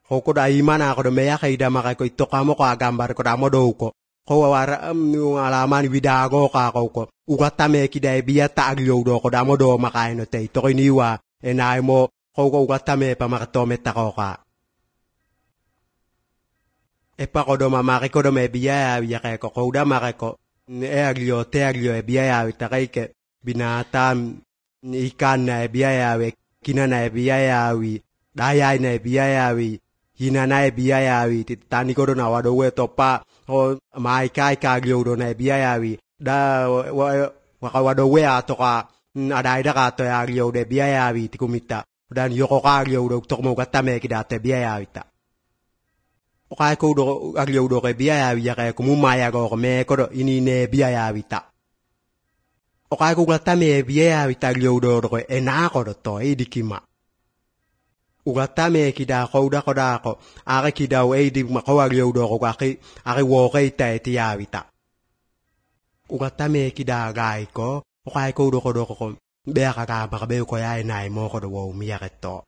ko da imana ko do me ya kaida maka ko itokamo ko agambar ko da modo ko wara alaman widago ka ko ugatame kida biya ta agyo do ko da modo maka ino te to niwa enai mo ko ugatame pa makato meta ko ka e pa ko do mamaki ko do me biya ya ka ko da maka ko e agyo e biya ya ta ke binatan ikan na biya ya we kinana biya ya wi daya na biya ya wi hinana biya ya wi tani ko do na wado we to pa o mai kai ka gyo do na biya ya wi da wa wado we ato ka adai da ka to ya gyo de biya ya wi tikumita dan yoko ka gyo do to mo gatame kida te biya ya wi ta o kai ko do gyo do ke biya ya wi ya ka kumu maya go me ko do ini ne biya ya wi ta o kai ko gatame biya ya wi ta gyo do ko e na ko do to e dikima ugatame kida ko da ko are kida we di ma ko agyo do ko are wo ke ta ti ya wita ugatame kida gai ko kai ko do ko be ka ba be ko ya nai mo ko do wo mi ya to